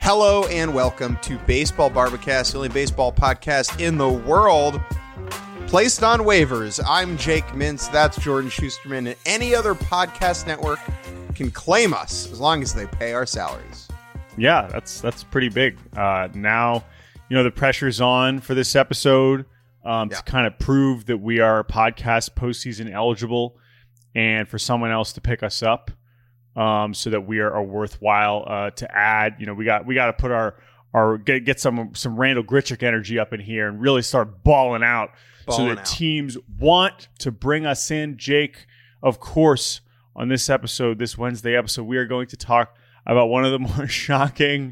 Hello and welcome to Baseball Barbacast, the only baseball podcast in the world placed on waivers. I'm Jake Mintz, that's Jordan Schusterman, and any other podcast network can claim us as long as they pay our salaries. Yeah, that's pretty big. Now, the pressure's on for this episode to kind of prove that we are podcast postseason eligible and for someone else to pick us up. So that we are worthwhile to add. We got to put our get some Randall Grichuk energy up in here and really start balling out so that teams want to bring us in. Jake, of course, on this Wednesday episode, we are going to talk about one of the more shocking,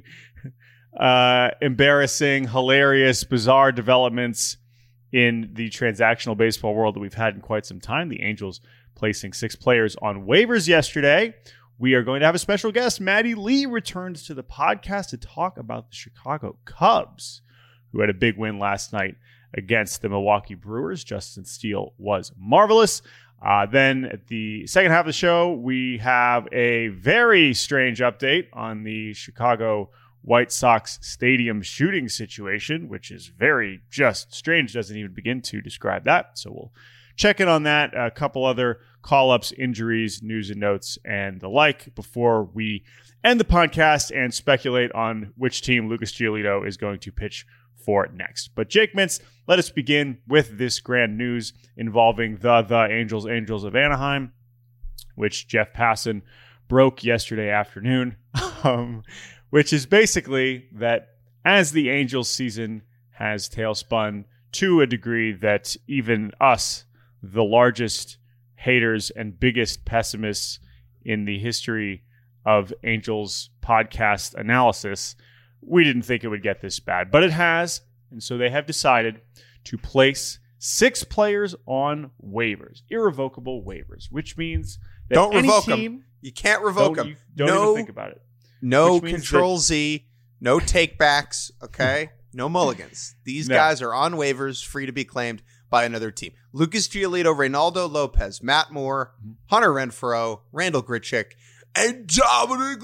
embarrassing, hilarious, bizarre developments in the transactional baseball world that we've had in quite some time. The Angels placing 6 players on waivers yesterday. We are going to have a special guest. Maddie Lee returns to the podcast to talk about the Chicago Cubs, who had a big win last night against the Milwaukee Brewers. Justin Steele was marvelous. Then at the second half of the show, we have a very strange update on the Chicago White Sox stadium shooting situation, which is very just strange. Doesn't even begin to describe that. So we'll check in on that, a couple other call-ups, injuries, news and notes, and the like before we end the podcast and speculate on which team Lucas Giolito is going to pitch for next. But Jake Mintz, let us begin with this grand news involving the Angels of Anaheim, which Jeff Passan broke yesterday afternoon, which is basically that as the Angels season has tailspun to a degree that even us, the largest haters and biggest pessimists in the history of Angels podcast analysis, we didn't think it would get this bad, but it has. And so they have decided to place 6 players on waivers, irrevocable waivers, which means that don't revoke team, them. You can't revoke them. Don't even think about it. No Control Z, no takebacks, okay? No mulligans. These guys are on waivers, free to be claimed by another team. Lucas Giolito, Reynaldo Lopez, Matt Moore, Hunter Renfroe, Randall Grichuk, and Dominic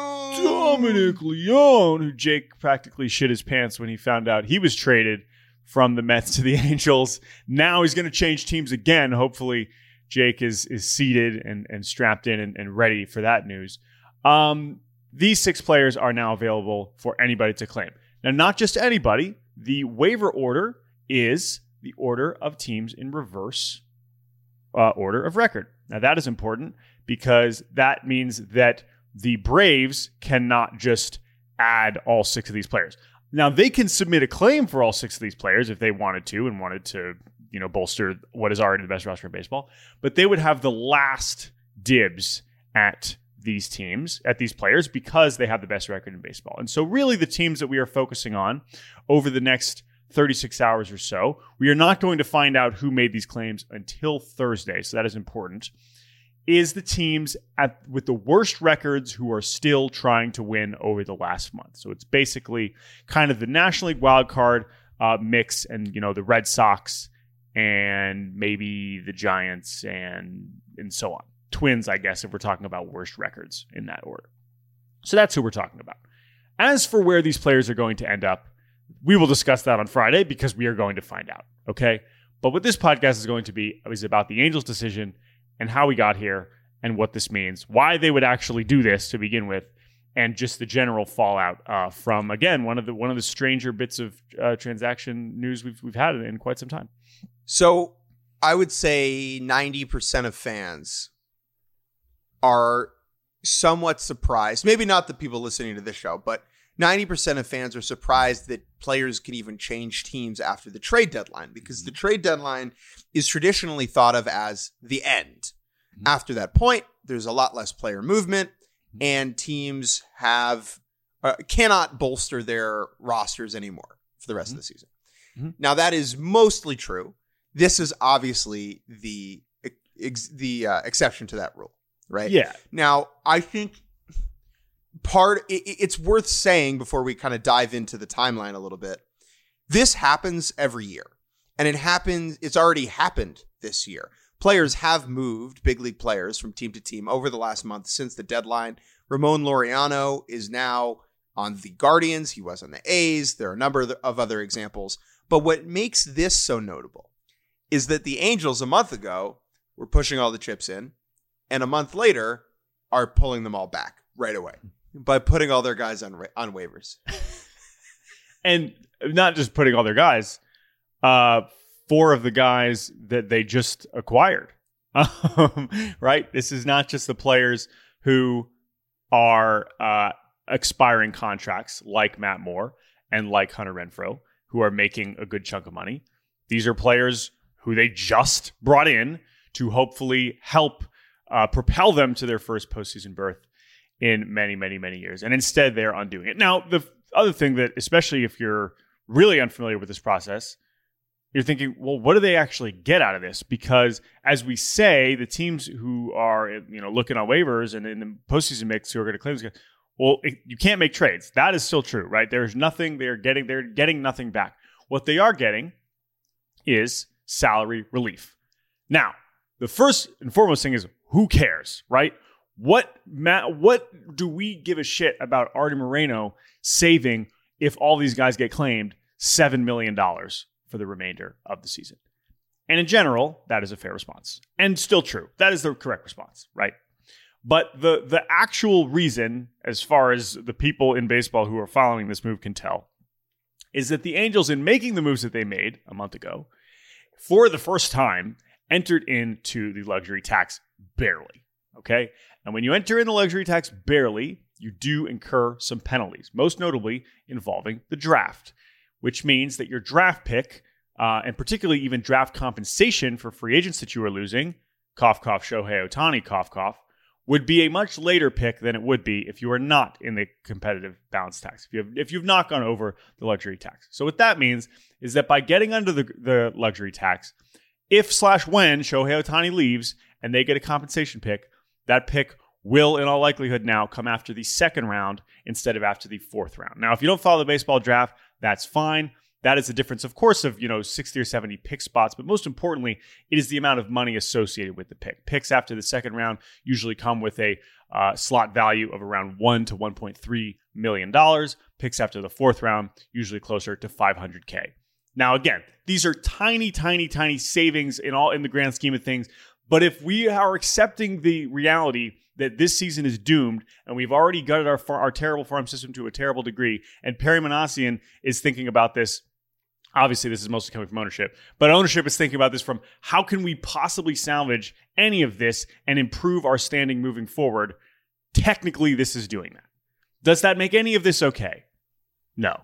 Leone, who Jake practically shit his pants when he found out he was traded from the Mets to the Angels. Now he's going to change teams again. Hopefully Jake is seated and strapped in and ready for that news. These 6 players are now available for anybody to claim. Now, not just anybody. The waiver order is the order of teams in reverse order of record. Now, that is important because that means that the Braves cannot just add all 6 of these players. Now, they can submit a claim for all 6 of these players if they wanted to bolster what is already the best roster in baseball, but they would have the last dibs at these teams, at these players, because they have the best record in baseball. And so really the teams that we are focusing on over the next 36 hours or so, we are not going to find out who made these claims until Thursday, so that is important, is the teams with the worst records who are still trying to win over the last month. So it's basically kind of the National League wildcard mix and, the Red Sox and maybe the Giants and so on. Twins, I guess, if we're talking about worst records in that order. So that's who we're talking about. As for where these players are going to end up, we will discuss that on Friday because we are going to find out, okay? But what this podcast is going to be is about the Angels' decision and how we got here and what this means, why they would actually do this to begin with, and just the general fallout from, again, one of the stranger bits of transaction news we've had in quite some time. So I would say 90% of fans are somewhat surprised, maybe not the people listening to this show, but 90% of fans are surprised that players can even change teams after the trade deadline, because the trade deadline is traditionally thought of as the end. After that point, there's a lot less player movement, and teams cannot bolster their rosters anymore for the rest of the season. Now, that is mostly true. This is obviously the exception to that rule. Right? Yeah. Now, I think it's worth saying before we kind of dive into the timeline a little bit. This happens every year, and it's already happened this year. Players have moved, big league players, from team to team over the last month since the deadline. Ramon Laureano is now on the Guardians. He was on the A's. There are a number of other examples. But what makes this so notable is that the Angels a month ago were pushing all the chips in, and a month later are pulling them all back right away by putting all their guys on waivers. And not just putting all their guys, 4 of the guys that they just acquired. Right? This is not just the players who are expiring contracts like Matt Moore and like Hunter Renfroe, who are making a good chunk of money. These are players who they just brought in to hopefully help propel them to their first postseason berth in many, many, many years. And instead, they're undoing it. Now, the other thing that, especially if you're really unfamiliar with this process, you're thinking, well, what do they actually get out of this? Because as we say, the teams who are looking on waivers and in the postseason mix who are going to claim this, well, you can't make trades. That is still true, right? There's nothing they're getting nothing back. What they are getting is salary relief. Now, the first and foremost thing is, who cares, right? What do we give a shit about Artie Moreno saving if all these guys get claimed $7 million for the remainder of the season? And in general, that is a fair response. And still true. That is the correct response, right? But the actual reason, as far as the people in baseball who are following this move can tell, is that the Angels, in making the moves that they made a month ago, for the first time, entered into the luxury tax barely, okay? And when you enter in the luxury tax barely, you do incur some penalties, most notably involving the draft, which means that your draft pick, and particularly even draft compensation for free agents that you are losing, cough, cough, Shohei Ohtani, cough, cough, would be a much later pick than it would be if you are not in the competitive balance tax, if you've not gone over the luxury tax. So what that means is that by getting under the luxury tax, if/when Shohei Ohtani leaves and they get a compensation pick, that pick will, in all likelihood now, come after the second round instead of after the fourth round. Now, if you don't follow the baseball draft, that's fine. That is a difference, of course, of 60 or 70 pick spots, but most importantly, it is the amount of money associated with the pick. Picks after the second round usually come with a slot value of around $1 to $1.3 million. Picks after the fourth round usually closer to $500K. Now, again, these are tiny, tiny, tiny savings in the grand scheme of things. But if we are accepting the reality that this season is doomed, and we've already gutted our terrible farm system to a terrible degree, and Perry Manassian is thinking about this. Obviously, this is mostly coming from ownership, but ownership is thinking about this from how can we possibly salvage any of this and improve our standing moving forward. Technically, this is doing that. Does that make any of this okay? No.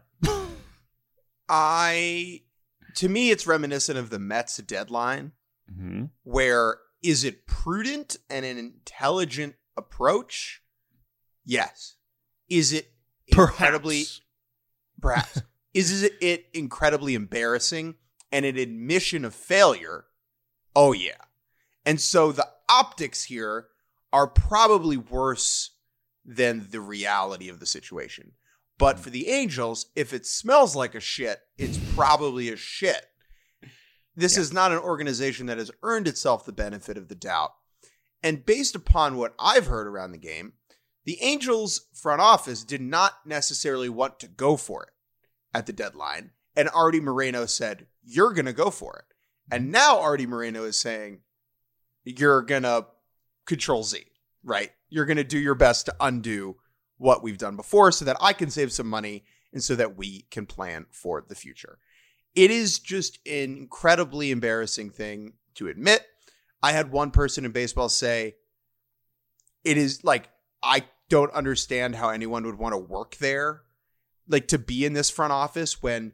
To me, it's reminiscent of the Mets deadline, where is it prudent and an intelligent approach? Yes. Is it incredibly... Perhaps. Is it incredibly embarrassing and an admission of failure? Oh, yeah. And so the optics here are probably worse than the reality of the situation. But for the Angels, if it smells like a shit, it's probably a shit. This is not an organization that has earned itself the benefit of the doubt. And based upon what I've heard around the game, the Angels front office did not necessarily want to go for it at the deadline. And Artie Moreno said, you're going to go for it. And now Artie Moreno is saying, you're going to control Z, right? You're going to do your best to undo what we've done before so that I can save some money and so that we can plan for the future. It is just an incredibly embarrassing thing to admit. I had one person in baseball say, it is like, I don't understand how anyone would want to work there, like to be in this front office when,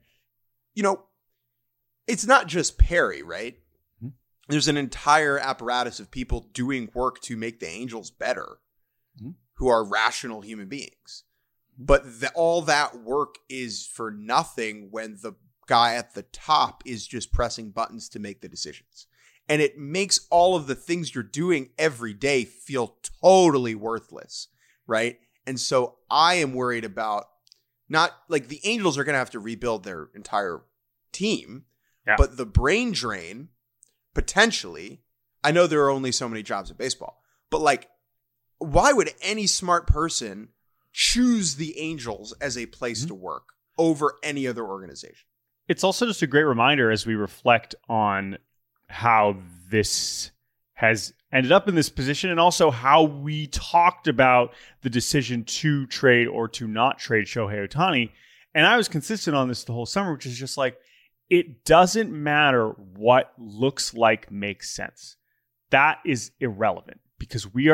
it's not just Perry, right? Mm-hmm. There's an entire apparatus of people doing work to make the Angels better, who are rational human beings. But all that work is for nothing when the guy at the top is just pressing buttons to make the decisions. And it makes all of the things you're doing every day feel totally worthless, right? And so I am worried about not like the Angels are going to have to rebuild their entire team, but the brain drain, potentially, I know there are only so many jobs in baseball, but like, why would any smart person choose the Angels as a place to work over any other organization. It's also just a great reminder as we reflect on how this has ended up in this position, and also how we talked about the decision to trade or to not trade Shohei Ohtani. And I was consistent on this the whole summer, which is just like, it doesn't matter what looks like makes sense. That is irrelevant, because we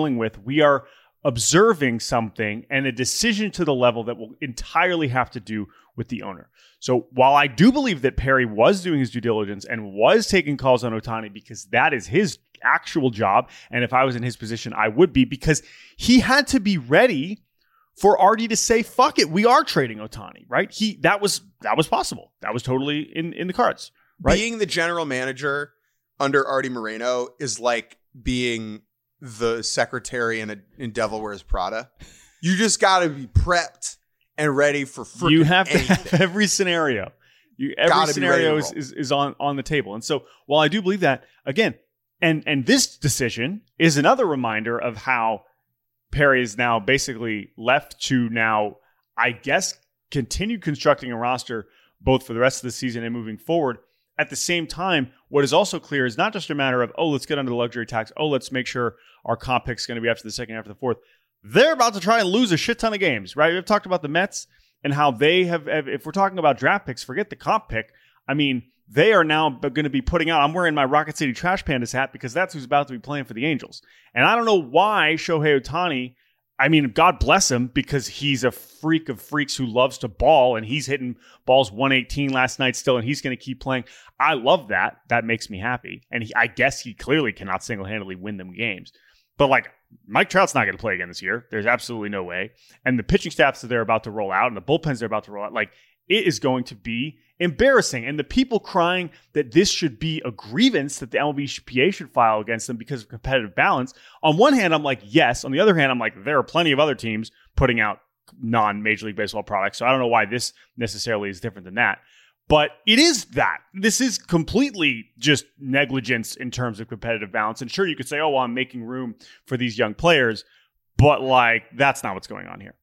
are observing something and a decision to the level that will entirely have to do with the owner. So while I do believe that Perry was doing his due diligence and was taking calls on Ohtani, because that is his actual job, and if I was in his position, I would be, because he had to be ready for Artie to say, fuck it, we are trading Ohtani, right? That was possible. That was totally in the cards, right? Being the general manager under Artie Moreno is like being the secretary in Devil Wears Prada. You just got to be prepped and ready for freaking You have to anything. have every scenario. Every scenario is on the table. And so while I do believe that, again, and this decision is another reminder of how Perry is now basically left to now, I guess, continue constructing a roster both for the rest of the season and moving forward. At the same time, what is also clear is not just a matter of, let's get under the luxury tax. Let's make sure our comp pick is going to be after the second, after the fourth. They're about to try and lose a shit ton of games, right? We've talked about the Mets and how they have, if we're talking about draft picks, forget the comp pick. I mean, they are now going to be putting out, I'm wearing my Rocket City Trash Pandas hat because that's who's about to be playing for the Angels. And I don't know why Shohei Ohtani, I mean, God bless him, because he's a freak of freaks who loves to ball, and he's hitting balls 118 last night still, and he's going to keep playing. I love that. That makes me happy. And I guess he clearly cannot single-handedly win them games. But like, Mike Trout's not going to play again this year. There's absolutely no way. And the pitching staffs that they're about to roll out and the bullpens they're about to roll out, like, it is going to be embarrassing. And the people crying that this should be a grievance that the MLBPA should file against them because of competitive balance. On one hand, I'm like, yes. On the other hand, I'm like, there are plenty of other teams putting out non-Major League Baseball products. So I don't know why this necessarily is different than that. But it is that. This is completely just negligence in terms of competitive balance. And sure, you could say, I'm making room for these young players. But like, that's not what's going on here.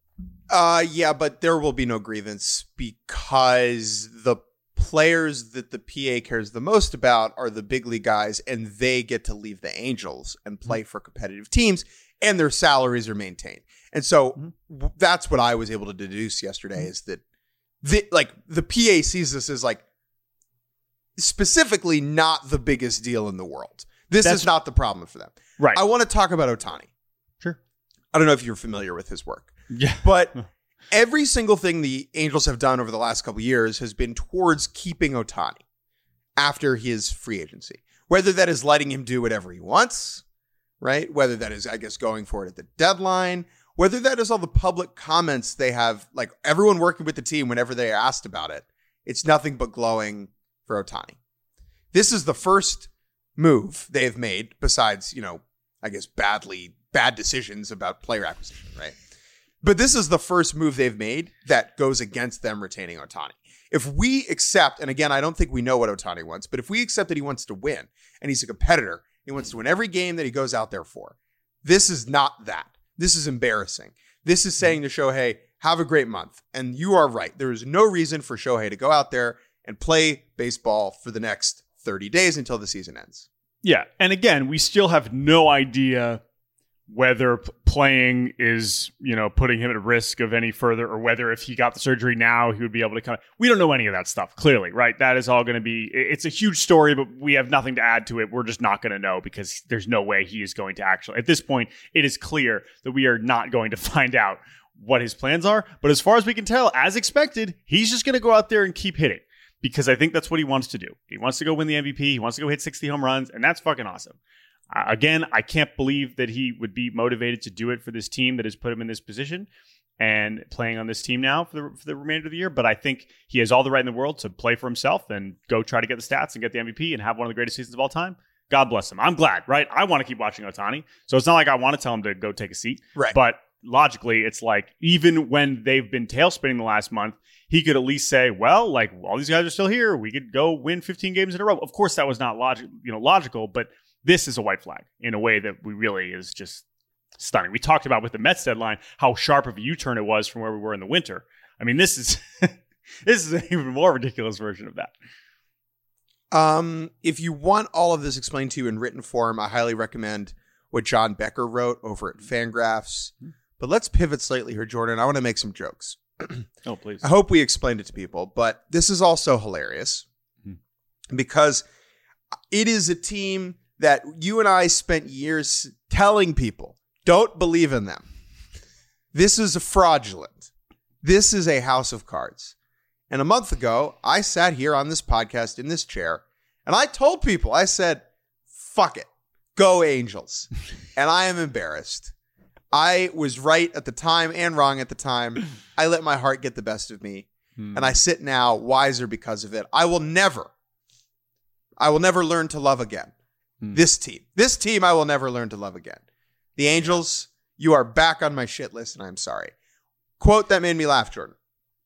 Yeah, but there will be no grievance because the players that the PA cares the most about are the big league guys, and they get to leave the Angels and play for competitive teams, and their salaries are maintained. And so that's what I was able to deduce yesterday is that the PA sees this as like specifically not the biggest deal in the world. This is not the problem for them. Right. I want to talk about Ohtani. Sure. I don't know if you're familiar with his work. Yeah. But every single thing the Angels have done over the last couple of years has been towards keeping Ohtani after his free agency. Whether that is letting him do whatever he wants, right? Whether that is, I guess, going for it at the deadline. Whether that is all the public comments they have, like everyone working with the team whenever they are asked about it. It's nothing but glowing for Ohtani. This is the first move they have made besides, I guess, bad decisions about player acquisition, right? But this is the first move they've made that goes against them retaining Ohtani. If we accept, and again, I don't think we know what Ohtani wants, but if we accept that he wants to win and he's a competitor, he wants to win every game that he goes out there for, this is not that. This is embarrassing. This is saying to Shohei, have a great month. And you are right. There is no reason for Shohei to go out there and play baseball for the next 30 days until the season ends. Yeah. And again, we still have no idea whether playing is, putting him at risk of any further, or whether if he got the surgery now, he would be able to come. We don't know any of that stuff, clearly, right? That is all going to be, it's a huge story, but we have nothing to add to it. We're just not going to know because there's no way he is going to actually, at this point, it is clear that we are not going to find out what his plans are. But as far as we can tell, as expected, he's just going to go out there and keep hitting because I think that's what he wants to do. He wants to go win the MVP. He wants to go hit 60 home runs, and that's fucking awesome. Again, I can't believe that he would be motivated to do it for this team that has put him in this position and playing on this team now for the remainder of the year. But I think he has all the right in the world to play for himself and go try to get the stats and get the MVP and have one of the greatest seasons of all time. God bless him. I'm glad, right? I want to keep watching Ohtani. So it's not like I want to tell him to go take a seat. Right. But logically, it's like even when they've been tail spinning the last month, he could at least say, well, like all these guys are still here. We could go win 15 games in a row. Of course, that was not logical, but this is a white flag in a way that we really is just stunning. We talked about with the Mets deadline how sharp of a U-turn it was from where we were in the winter. I mean, this is this is an even more ridiculous version of that. If you want all of this explained to you in written form, I highly recommend what John Becker wrote over at Fangraphs. But let's pivot slightly here, Jordan. I want to make some jokes. Oh, please. I hope we explained it to people, but this is also hilarious because it is a team that you and I spent years telling people, don't believe in them. This is fraudulent. This is a house of cards. And a month ago, I sat here on this podcast in this chair, and I told people, I said, fuck it, go Angels. And I am embarrassed. I was right at the time and wrong at the time. I let my heart get the best of me. And I sit now wiser because of it. I will never learn to love again. This team, I will never learn to love again. The Angels, you are back on my shit list, and I'm sorry. Quote that made me laugh, Jordan.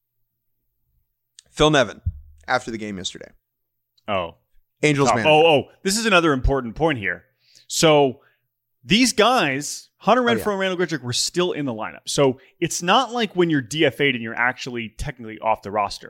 Phil Nevin, after the game yesterday. Oh. Angels manager. This is another important point here. So these guys, Hunter Renfroe and Randal Grichuk, were still in the lineup. So it's not like when you're DFA'd and you're actually technically off the roster.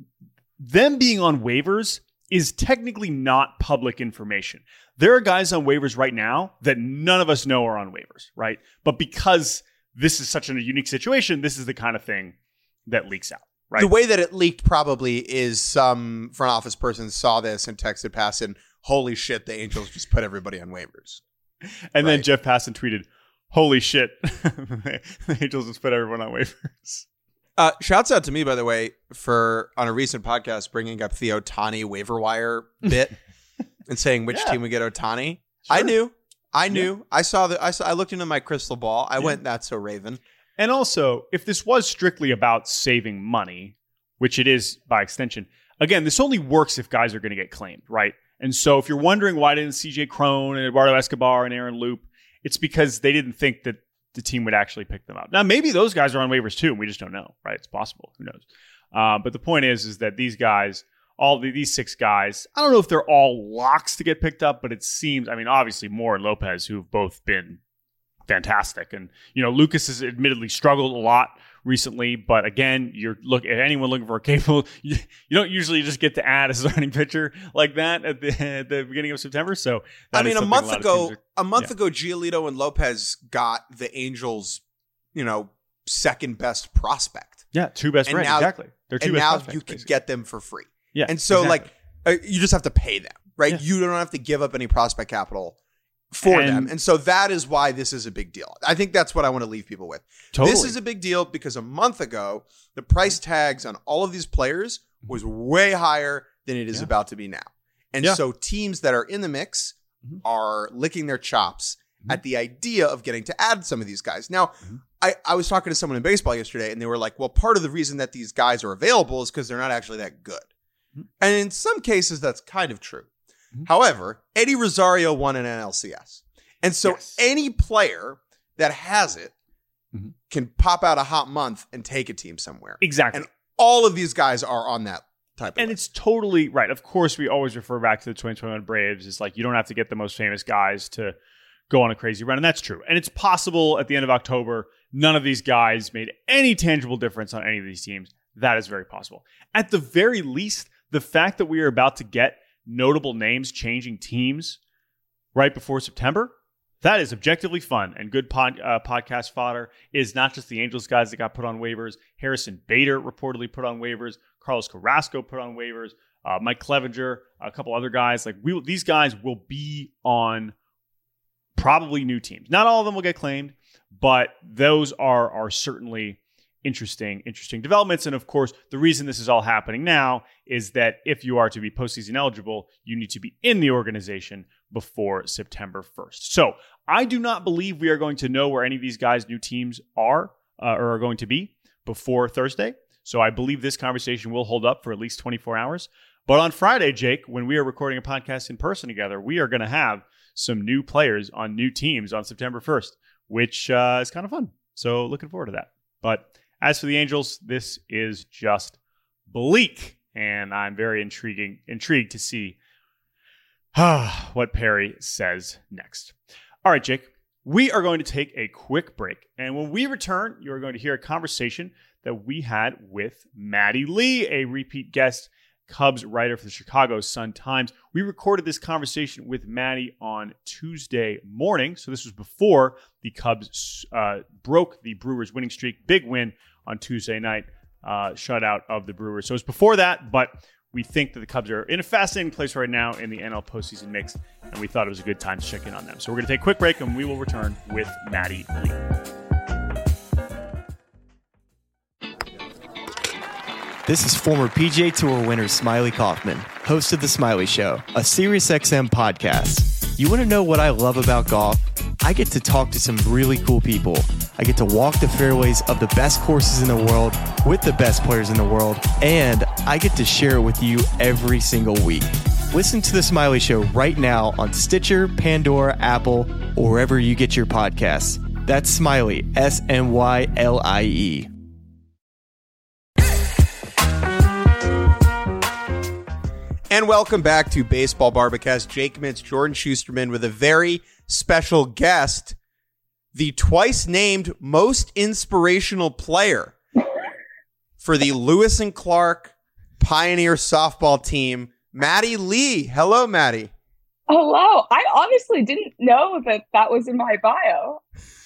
Them being on waivers is technically not public information. There are guys on waivers right now that none of us know are on waivers, right? But because this is such a unique situation, this is the kind of thing that leaks out. Right. The way that it leaked probably is some front office person saw this and texted Passan, holy shit, the Angels just put everybody on waivers. And then Jeff Passan tweeted, holy shit, the Angels just put everyone on waivers. Shouts out to me, by the way, for on a recent podcast bringing up the Ohtani waiver wire bit and saying which team would get Ohtani. Sure. I knew. Yeah. I looked into my crystal ball. I went, that's so Raven. And also, if this was strictly about saving money, which it is by extension, again, this only works if guys are going to get claimed, right? And so if you're wondering why didn't CJ Cron and Eduardo Escobar and Aaron Loop, it's because they didn't think that the team would actually pick them up. Now, maybe those guys are on waivers too, and we just don't know, right? It's possible. Who knows? But the point is that these guys, these 6 guys, I don't know if they're all locks to get picked up, but it seems, I mean, obviously Moore and Lopez, who've both been fantastic. And, Lucas has admittedly struggled a lot recently, but again, anyone looking for a capable, you don't usually just get to add a starting pitcher like that at the beginning of September. So, I mean, a month ago, Giolito and Lopez got the Angels, second best prospect. Yeah. 2 best, right? Exactly. They're 2 best prospects. And now you can get them for free. Yeah. And so you just have to pay them, right? Yeah. You don't have to give up any prospect capital for them. And so that is why this is a big deal. I think that's what I want to leave people with. Totally. This is a big deal because a month ago, the price tags on all of these players was way higher than it is about to be now. And so teams that are in the mix are licking their chops at the idea of getting to add some of these guys. Now, I was talking to someone in baseball yesterday and they were like, well, part of the reason that these guys are available is because they're not actually that good. And in some cases, that's kind of true. However, Eddie Rosario won an NLCS. And so any player that has it can pop out a hot month and take a team somewhere. Exactly. And all of these guys are on that type of And list. it's totally right. Of course, we always refer back to the 2021 Braves. It's like you don't have to get the most famous guys to go on a crazy run. And that's true. And it's possible at the end of October, none of these guys made any tangible difference on any of these teams. That is very possible. At the very least, the fact that we are about to get notable names changing teams right before September, that is objectively fun and good podcast fodder. It is not just the Angels guys that got put on waivers. Harrison Bader reportedly put on waivers. Carlos Carrasco put on waivers. Mike Clevenger, a couple other guys. These guys will be on probably new teams. Not all of them will get claimed, but those are certainly interesting developments. And of course, the reason this is all happening now is that if you are to be postseason eligible, you need to be in the organization before September 1st. So I do not believe we are going to know where any of these guys' new teams are or are going to be before Thursday. So I believe this conversation will hold up for at least 24 hours. But on Friday, Jake, when we are recording a podcast in person together, we are going to have some new players on new teams on September 1st, which is kind of fun. So looking forward to that. But as for the Angels, this is just bleak, and I'm very intrigued to see what Perry says next. All right, Jake, we are going to take a quick break. And when we return, you're going to hear a conversation that we had with Maddie Lee, a repeat guest Cubs writer for the Chicago Sun-Times. We recorded this conversation with Maddie on Tuesday morning. So this was before the Cubs broke the Brewers winning streak. Big win on Tuesday night, shutout of the Brewers. So it was before that, but we think that the Cubs are in a fascinating place right now in the NL postseason mix, and we thought it was a good time to check in on them. So we're going to take a quick break, and we will return with Maddie Lee. This is former PGA Tour winner Smiley Kaufman, host of The Smiley Show, a SiriusXM podcast. You want to know what I love about golf? I get to talk to some really cool people. I get to walk the fairways of the best courses in the world with the best players in the world, and I get to share it with you every single week. Listen to The Smiley Show right now on Stitcher, Pandora, Apple, or wherever you get your podcasts. That's Smiley, S-M-Y-L-I-E. And welcome back to Baseball Barbacast. Jake Mintz, Jordan Schusterman with a very special guest, the twice-named most inspirational player for the Lewis and Clark Pioneer softball team, Maddie Lee. Hello, Maddie. Hello. I honestly didn't know that was in my bio.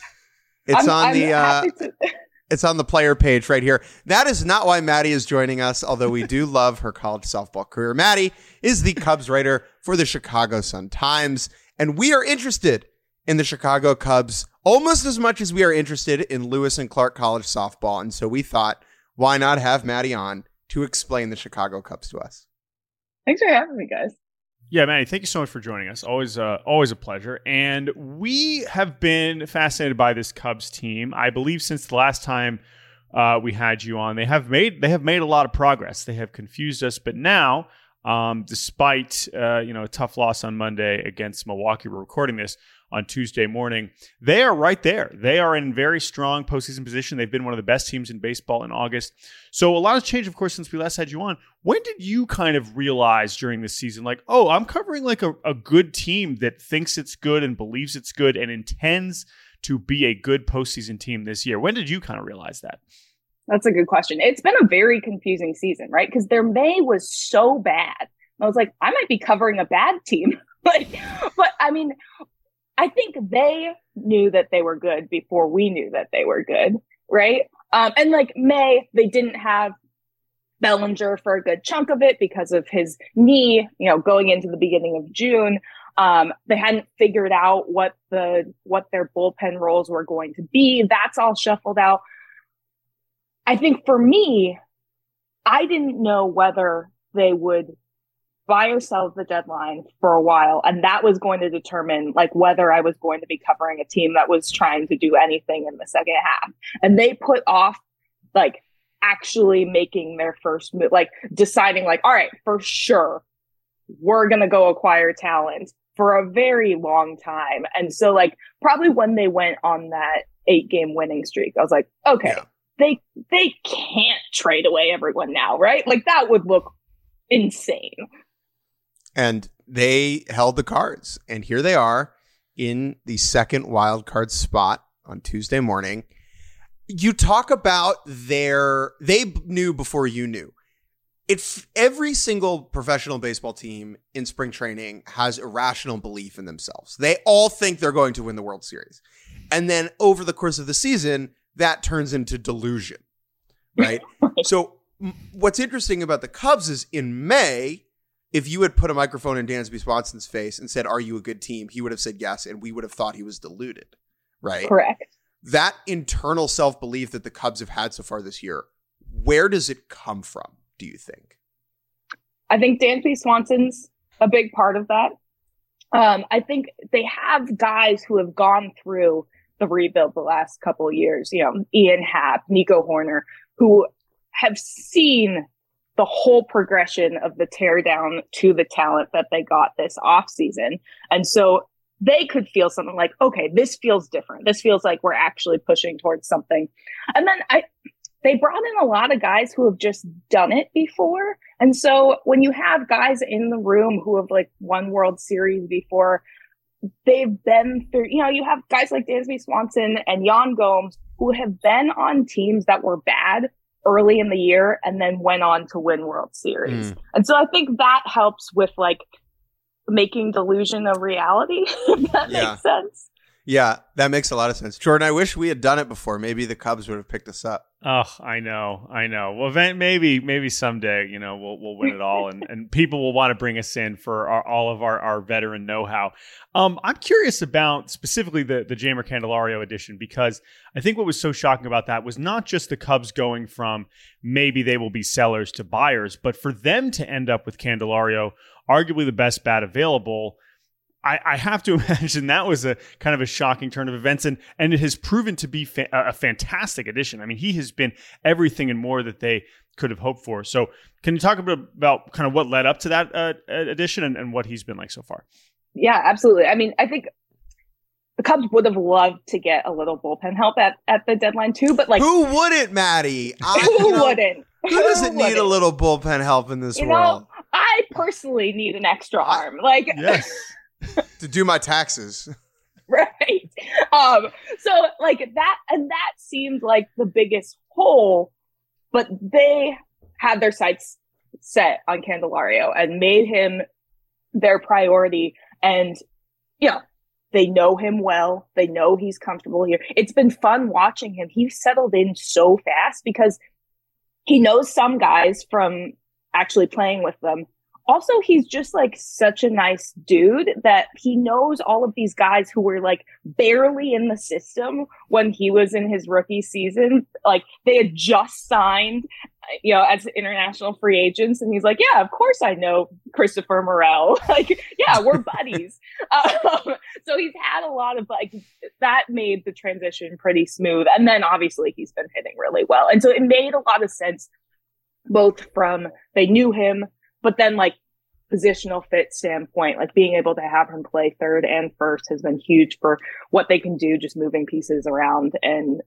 It's on the player page right here. That is not why Maddie is joining us, although we do love her college softball career. Maddie is the Cubs writer for the Chicago Sun-Times, and we are interested in the Chicago Cubs almost as much as we are interested in Lewis and Clark College softball. And so we thought, why not have Maddie on to explain the Chicago Cubs to us? Thanks for having me, guys. Yeah, Maddie, thank you so much for joining us. Always a pleasure. And we have been fascinated by this Cubs team. I believe since the last time we had you on, they have made a lot of progress. They have confused us, but now, despite a tough loss on Monday against Milwaukee, we're recording this on Tuesday morning. They are right there. They are in very strong postseason position. They've been one of the best teams in baseball in August. So a lot has changed, of course, since we last had you on. When did you kind of realize during this season, like, oh, I'm covering like a good team that thinks it's good and believes it's good and intends to be a good postseason team this year? When did you kind of realize that? That's a good question. It's been a very confusing season, right? Because their May was so bad. I was like, I might be covering a bad team. But I mean, I think they knew that they were good before we knew that they were good, right? And like May, they didn't have Bellinger for a good chunk of it because of his knee, going into the beginning of June. They hadn't figured out what their bullpen roles were going to be. That's all shuffled out. I think for me, I didn't know whether they would buy or sell the deadline for a while. And that was going to determine like whether I was going to be covering a team that was trying to do anything in the second half. And they put off like actually making their first move, like deciding like, all right, for sure, we're going to go acquire talent for a very long time. And so like probably when they went on that 8-game winning streak, I was like, okay, they can't trade away everyone now, right? Like that would look insane. And they held the cards. And here they are in the second wild card spot on Tuesday morning. You talk about they knew before you knew. Every single professional baseball team in spring training has irrational belief in themselves. They all think they're going to win the World Series. And then over the course of the season, that turns into delusion, right? So what's interesting about the Cubs is in May, if you had put a microphone in Dansby Swanson's face and said, are you a good team? He would have said yes, and we would have thought he was deluded, right? Correct. That internal self-belief that the Cubs have had so far this year, where does it come from, do you think? I think Dansby Swanson's a big part of that. I think they have guys who have gone through the rebuild the last couple of years, Ian Happ, Nico Horner, who have seen the whole progression of the teardown to the talent that they got this offseason. And so they could feel something like, okay, this feels different. This feels like we're actually pushing towards something. And then they brought in a lot of guys who have just done it before. And so when you have guys in the room who have like won World Series before, they've been through, you have guys like Dansby Swanson and Jan Gomes who have been on teams that were bad early in the year and then went on to win World Series. And so I think that helps with like making delusion a reality, if that makes sense. Yeah, that makes a lot of sense. Jordan, I wish we had done it before. Maybe the Cubs would have picked us up. Oh, I know. Well, maybe someday, we'll win it all, and people will want to bring us in for all of our veteran know-how. I'm curious about specifically the Jeimer Candelario edition, because I think what was so shocking about that was not just the Cubs going from maybe they will be sellers to buyers, but for them to end up with Candelario, arguably the best bat available. I have to imagine that was a kind of a shocking turn of events, and it has proven to be a fantastic addition. I mean, he has been everything and more that they could have hoped for. So can you talk a bit about kind of what led up to that addition and what he's been like so far? Yeah, absolutely. I mean, I think the Cubs would have loved to get a little bullpen help at the deadline too, but like, who wouldn't, Maddie? Wouldn't? Who doesn't need a little bullpen help in this world? I personally need an extra arm. Like, yes. To do my taxes. Right. So like that, and that seemed like the biggest hole, but they had their sights set on Candelario and made him their priority. And, they know him well. They know he's comfortable here. It's been fun watching him. He's settled in so fast because he knows some guys from actually playing with them. Also, he's just like such a nice dude that he knows all of these guys who were like barely in the system when he was in his rookie season. Like they had just signed, as international free agents. And he's like, yeah, of course I know Christopher Morel. Like, yeah, we're buddies. So he's had a lot of like, that made the transition pretty smooth. And then obviously he's been hitting really well. And so it made a lot of sense, both from they knew him, but then like positional fit standpoint, like being able to have him play third and first has been huge for what they can do, just moving pieces around. And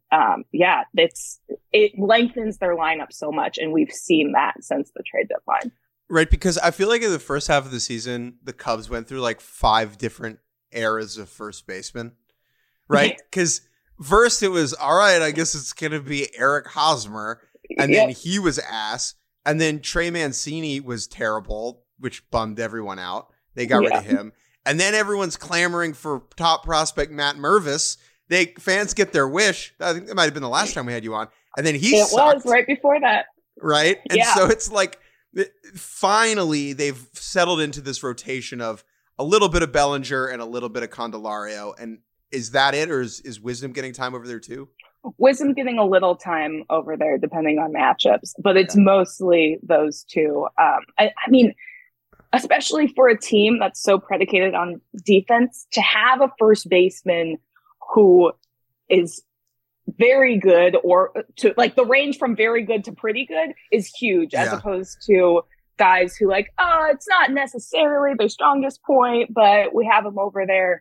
it lengthens their lineup so much. And we've seen that since the trade deadline. Right. Because I feel like in the first half of the season, the Cubs went through like 5 different eras of first baseman. Right. Because first it was, all right, I guess it's going to be Eric Hosmer. And then he was ass. And then Trey Mancini was terrible, which bummed everyone out. They got rid of him. And then everyone's clamoring for top prospect Matt Mervis. Fans get their wish. I think that might have been the last time we had you on. And then he sucked. Was right before that. Right? And so it's like, finally, they've settled into this rotation of a little bit of Bellinger and a little bit of Candelario. And is that it? Or is Wisdom getting time over there too? Wisdom getting a little time over there depending on matchups, but it's mostly those two. I mean, especially for a team that's so predicated on defense, to have a first baseman who is very good, or to like the range from very good to pretty good is huge, as opposed to guys who like, it's not necessarily their strongest point, but we have them over there.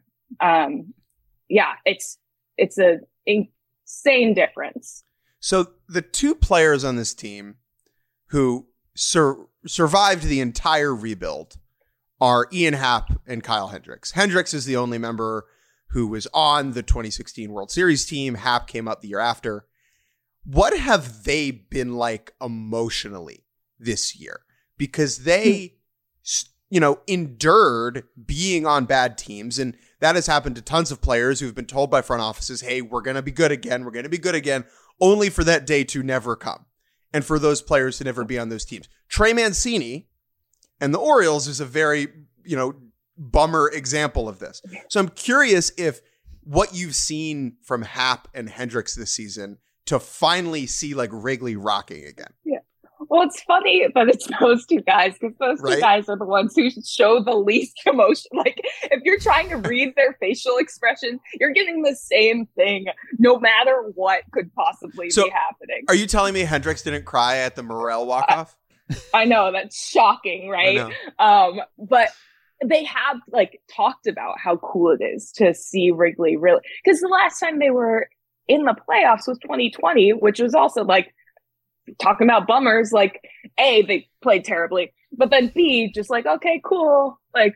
It's a insane difference. So the 2 players on this team who survived the entire rebuild are Ian Happ and Kyle Hendricks. Hendricks is the only member who was on the 2016 World Series team. Happ came up the year after. What have they been like emotionally this year? Because they, endured being on bad teams, and that has happened to tons of players who've been told by front offices, hey, we're going to be good again. We're going to be good again, only for that day to never come. And for those players to never be on those teams. Trey Mancini and the Orioles is a very, bummer example of this. So I'm curious if what you've seen from Happ and Hendricks this season to finally see like Wrigley rocking again. Yeah. Well, it's funny that it's those 2 guys, because those 2 guys are the ones who show the least emotion. Like, if you're trying to read their facial expression, you're getting the same thing, no matter what could possibly be happening. Are you telling me Hendricks didn't cry at the Morel walk-off? I know, that's shocking, right? But they have like talked about how cool it is to see Wrigley really, because the last time they were in the playoffs was 2020, which was also like, talking about bummers, like A, they played terribly, but then B, just like, okay, cool. Like,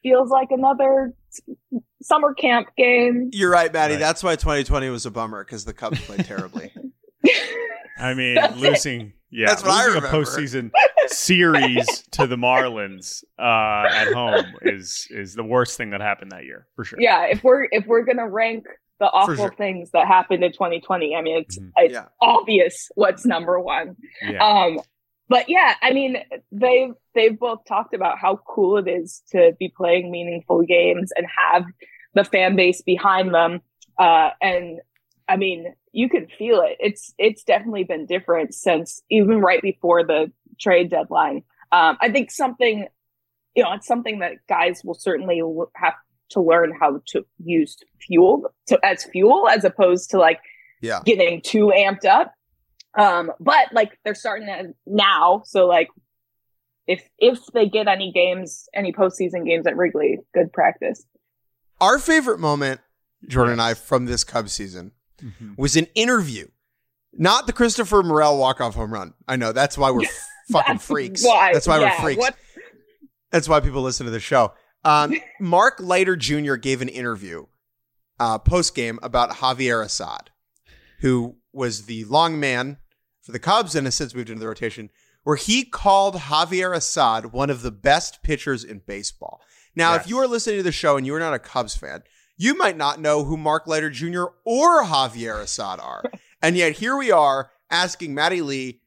feels like another summer camp game. You're right, Maddie. Right. That's why 2020 was a bummer because the Cubs played terribly. I mean, That's losing That's what I losing a remember. postseason series to the Marlins at home is the worst thing that happened that year for sure. Yeah, if we're gonna rank the awful sure. things that happened in 2020, I mean, it's Yeah. obvious what's number one. Yeah. But yeah, I mean, they've both talked about how cool it is to be playing meaningful games and have the fan base behind them. And I mean, you can feel it. It's definitely been different since even right before the trade deadline. I think it's something that guys will certainly have to learn how to use as fuel as opposed to like Yeah. getting too amped up. But like they're starting to now. So like if they get any postseason games at Wrigley, good practice. Our favorite moment, Jordan and I, from this Cubs season was an interview. Not the Christopher Morel walk-off home run. I know. That's why we're fucking freaks. That's why we're freaks. That's why people listen to the show. Mark Leiter Jr. gave an interview post-game about Javier Assad, who was the long man for the Cubs and has since moved into the rotation, where he called Javier Assad one of the best pitchers in baseball. Now, Yes. if you are listening to the show and you are not a Cubs fan, you might not know who Mark Leiter Jr. or Javier Assad are. And yet here we are asking Maddie Lee,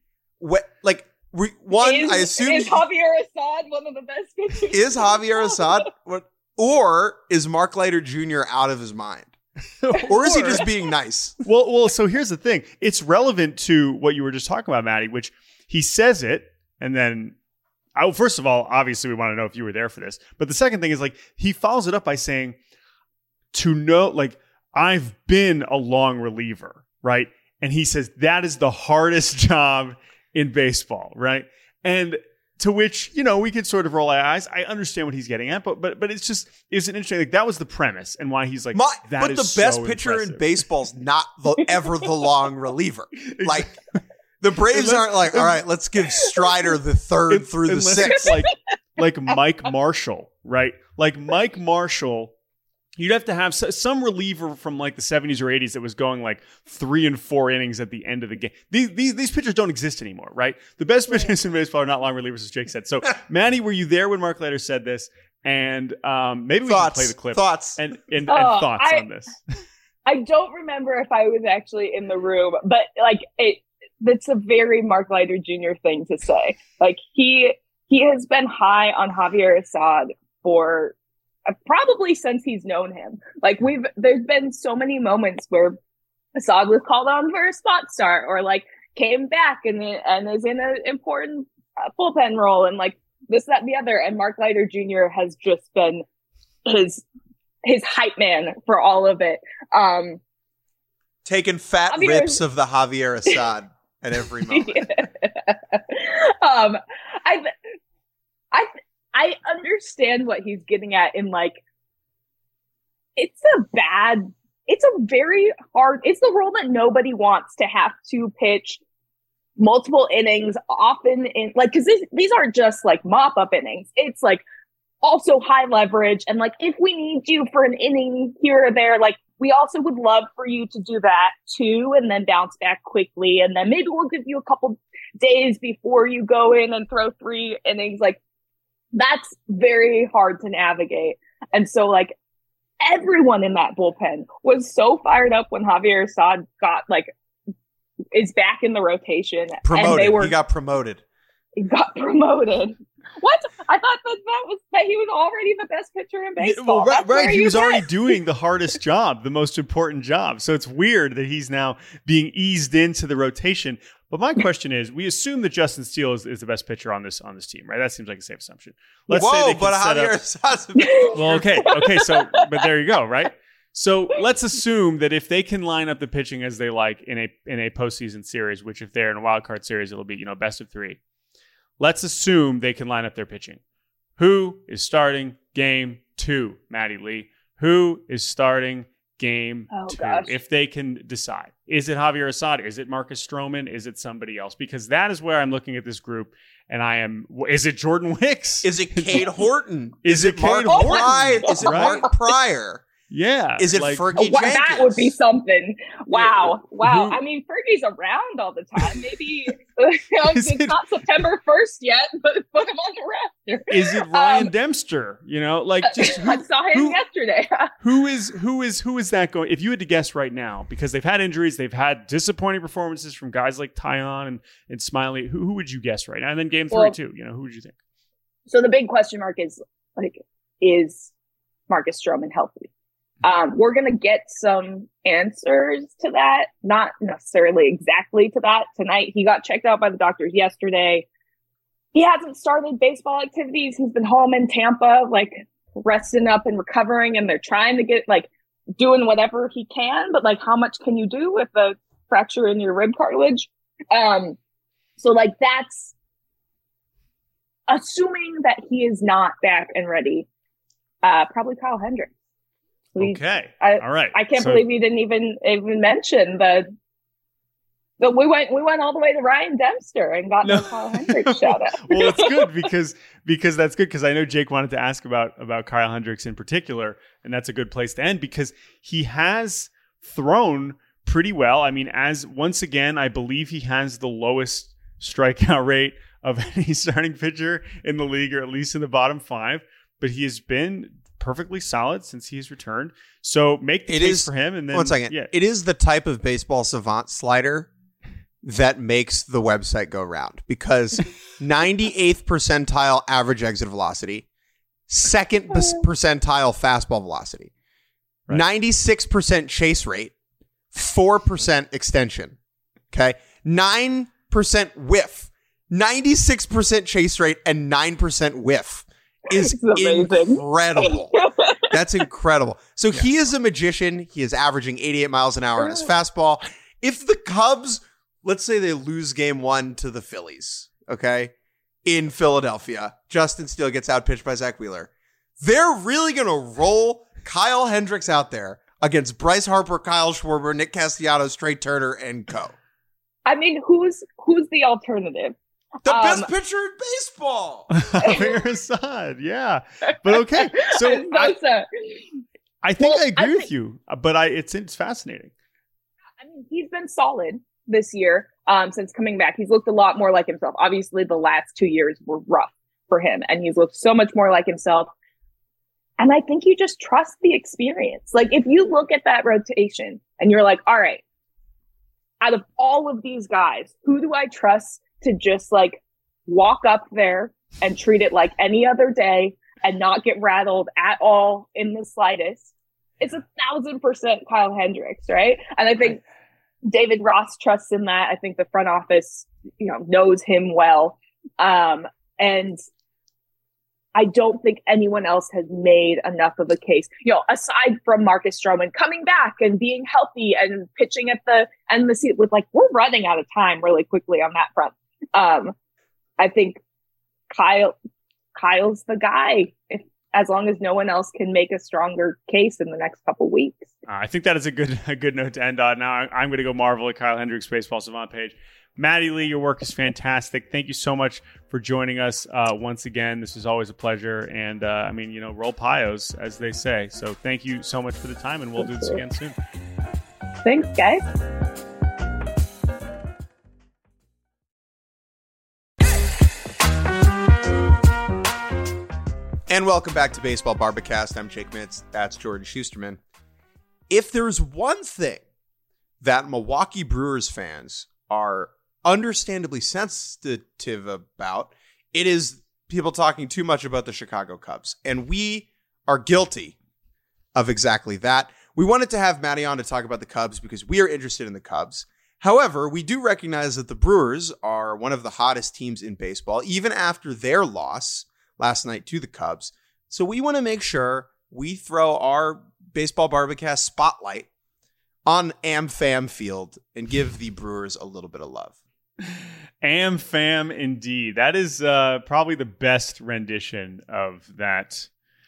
I assume... Is Javier Assad one of the best pitchers? Is Javier Assad... Or is Mark Leiter Jr. out of his mind? Or is he just being nice? Well, so here's the thing. It's relevant to what you were just talking about, Maddie, which he says it, and then, first of all, obviously we want to know if you were there for this. But the second thing is like, he follows it up by saying, to know, like, I've been a long reliever, right? And he says, that is the hardest job in baseball, right? And to which, we could sort of roll our eyes. I understand what he's getting at, but it's an interesting, like, that was the premise and why he's like, But that the is best so pitcher impressive. in baseball's not ever the long reliever. Like, the Braves aren't like, all right, let's give Strider the third through the Unless sixth. it's like Mike Marshall, right? Like Mike Marshall, you'd have to have some reliever from like the 70s or 80s that was going like 3 and 4 innings at the end of the game. These pitchers don't exist anymore, right? The best pitchers in baseball are not long relievers, as Jake said. So, Maddie, were you there when Mark Leiter said this? And maybe we can play the clip. Thoughts. And thoughts on this. I don't remember if I was actually in the room, but like that's a very Mark Leiter Jr. thing to say. Like he has been high on Javier Assad for probably since he's known him. Like there's been so many moments where Assad was called on for a spot start or like came back and is in an important bullpen role and like this, that, and the other. And Mark Leiter Jr. has just been his hype man for all of it. Taking fat rips of the Javier Assad at every moment. I understand what he's getting at in like, it's the role that nobody wants to have to pitch multiple innings often in like, cause these aren't just like mop up innings. It's like also high leverage. And like, if we need you for an inning here or there, like we also would love for you to do that too. And then bounce back quickly. And then maybe we'll give you a couple days before you go in and throw 3 innings. Like that's very hard to navigate. And so like everyone in that bullpen was so fired up when Javier Assad is back in the rotation. Promoted. And He got promoted. He got promoted. What? I thought that he was already the best pitcher in baseball. Well, right. He was already went. doing the hardest job, the most important job. So it's weird that he's now being eased into the rotation. But my question is, we assume that Justin Steele is the best pitcher on this team, right? That seems like a safe assumption. Let's say they can set Javier up. Assad's Well, okay. So, but there you go, right? So let's assume that if they can line up the pitching as they like in a postseason series, which if they're in a wild card series, it'll be best of 3. Let's assume they can line up their pitching. Who is starting game 2, Maddie Lee? Who is starting game two, gosh. if they can decide. Is it Javier Assad? Is it Marcus Stroman? Is it somebody else? Because that is where I'm looking at this group, and is it Jordan Wicks? Is it Cade Horton? Is it Mark Cade Horton? Pryor? Is it Right? Mark Pryor? Yeah. Is it Fergie Jenkins? That would be something. Wow. Who- I mean, Fergie's around all the time. Maybe it's not September 1st yet, but put him on the roster. Is it Ryan Dempster? Just I saw him yesterday. who is that going? If you had to guess right now, because they've had injuries, they've had disappointing performances from guys like Tyon and Smiley. Who would you guess right now? And then game 3 too. Who would you think? So the big question mark is Marcus Stroman healthy? We're going to get some answers to that, not necessarily exactly to that tonight. He got checked out by the doctors yesterday. He hasn't started baseball activities. He's been home in Tampa, resting up and recovering, and they're trying to get doing whatever he can. But how much can you do with a fracture in your rib cartilage? So that's assuming that he is not back and ready. Probably Kyle Hendricks. Okay. All right. I can't believe you didn't even mention the we went all the way to Ryan Dempster and got the Kyle Hendricks shout out. Well, it's good because that's good, because I know Jake wanted to ask about Kyle Hendricks in particular, and that's a good place to end because he has thrown pretty well. I mean, once again, I believe he has the lowest strikeout rate of any starting pitcher in the league, or at least in the bottom 5, but he has been perfectly solid since he's returned. So make the case for him. And then 1 second. Yeah. It is the type of baseball savant slider that makes the website go round, because 98th percentile average exit velocity, 2nd percentile fastball velocity, right. 96% chase rate, 4% extension. Okay. 9% whiff, 96% chase rate, and 9% whiff. Is incredible. That's incredible. So he is a magician. He is averaging 88 miles an hour on his fastball. If the Cubs, let's say they lose game 1 to the Phillies, okay, in Philadelphia, Justin Steele gets outpitched by Zach Wheeler. They're really going to roll Kyle Hendricks out there against Bryce Harper, Kyle Schwarber, Nick Castellanos, Trey Turner, and co. I mean, who's the alternative? The best pitcher in baseball. Javier Assad, yeah. But okay, so I think I agree with you, but it's fascinating. I mean, he's been solid this year since coming back. He's looked a lot more like himself. Obviously, the last 2 years were rough for him, and he's looked so much more like himself. And I think you just trust the experience. If you look at that rotation and you're like, all right, out of all of these guys, who do I trust to just walk up there and treat it like any other day and not get rattled at all in the slightest? It's 1,000% Kyle Hendricks, right? And I think David Ross trusts in that. I think the front office, knows him well. And I don't think anyone else has made enough of a case, aside from Marcus Stroman coming back and being healthy and pitching at the end of the season with we're running out of time really quickly on that front. I think Kyle's the guy, as long as no one else can make a stronger case in the next couple weeks. I think that is a good note to end on. Now I'm going to go marvel at Kyle Hendricks' Baseball Savant page. Maddie Lee, your work is fantastic. Thank you so much for joining us once again. This is always a pleasure. And roll Pios, as they say. So thank you so much for the time, and we'll do this again soon. Thanks, guys. And welcome back to Baseball Barbacast. I'm Jake Mitz. That's Jordan Schusterman. If there's one thing that Milwaukee Brewers fans are understandably sensitive about, it is people talking too much about the Chicago Cubs. And we are guilty of exactly that. We wanted to have Maddie on to talk about the Cubs because we are interested in the Cubs. However, we do recognize that the Brewers are one of the hottest teams in baseball, even after their loss last night to the Cubs. So we want to make sure we throw our Baseball Barbacast spotlight on AmFam Field and give the Brewers a little bit of love. AmFam, indeed. That is probably the best rendition of that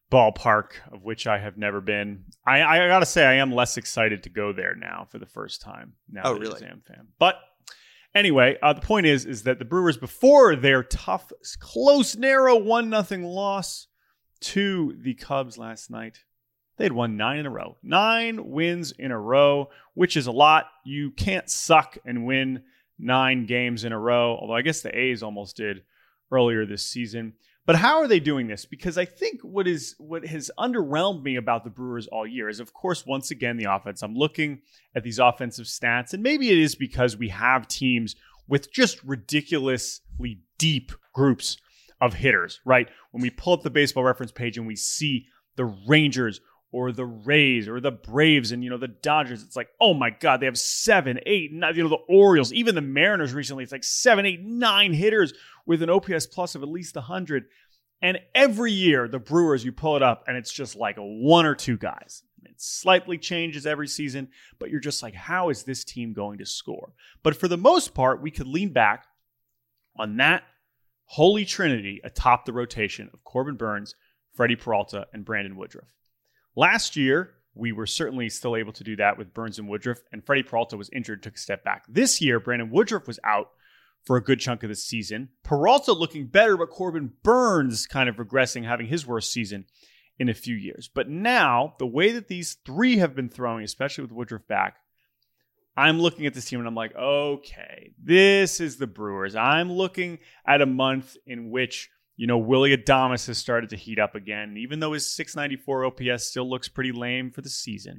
ballpark, of which I have never been. I got to say, I am less excited to go there now for the first time. Now that really? I'm a Am fan. But anyway, the point is that the Brewers, before their tough, close, narrow 1-0 loss to the Cubs last night, they had won 9 in a row. 9 wins in a row, which is a lot. You can't suck and win 9 games in a row, although I guess the A's almost did earlier this season. But how are they doing this? Because I think what has underwhelmed me about the Brewers all year is, of course, once again, the offense. I'm looking at these offensive stats, and maybe it is because we have teams with just ridiculously deep groups of hitters, right? When we pull up the Baseball Reference page and we see the Rangers or the Rays or the Braves and, the Dodgers, it's like, oh my God, they have 7, 8, 9, the Orioles, even the Mariners recently, it's like 7, 8, 9 hitters with an OPS plus of at least 100. And every year, the Brewers, you pull it up and it's just like 1 or 2 guys. It slightly changes every season, but you're just like, how is this team going to score? But for the most part, we could lean back on that holy trinity atop the rotation of Corbin Burnes, Freddie Peralta, and Brandon Woodruff. Last year, we were certainly still able to do that with Burnes and Woodruff, and Freddie Peralta was injured, took a step back. This year, Brandon Woodruff was out for a good chunk of the season. Peralta looking better, but Corbin Burnes kind of regressing, having his worst season in a few years. But now, the way that these 3 have been throwing, especially with Woodruff back, I'm looking at this team and I'm like, okay, this is the Brewers. I'm looking at a month in which Willy Adames has started to heat up again. Even though his .694 OPS still looks pretty lame for the season,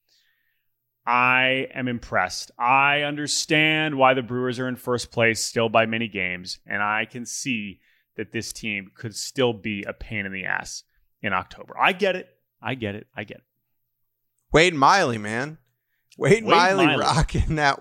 I am impressed. I understand why the Brewers are in first place still by many games, and I can see that this team could still be a pain in the ass in October. I get it. Wade Miley, man. Wade Miley rocking that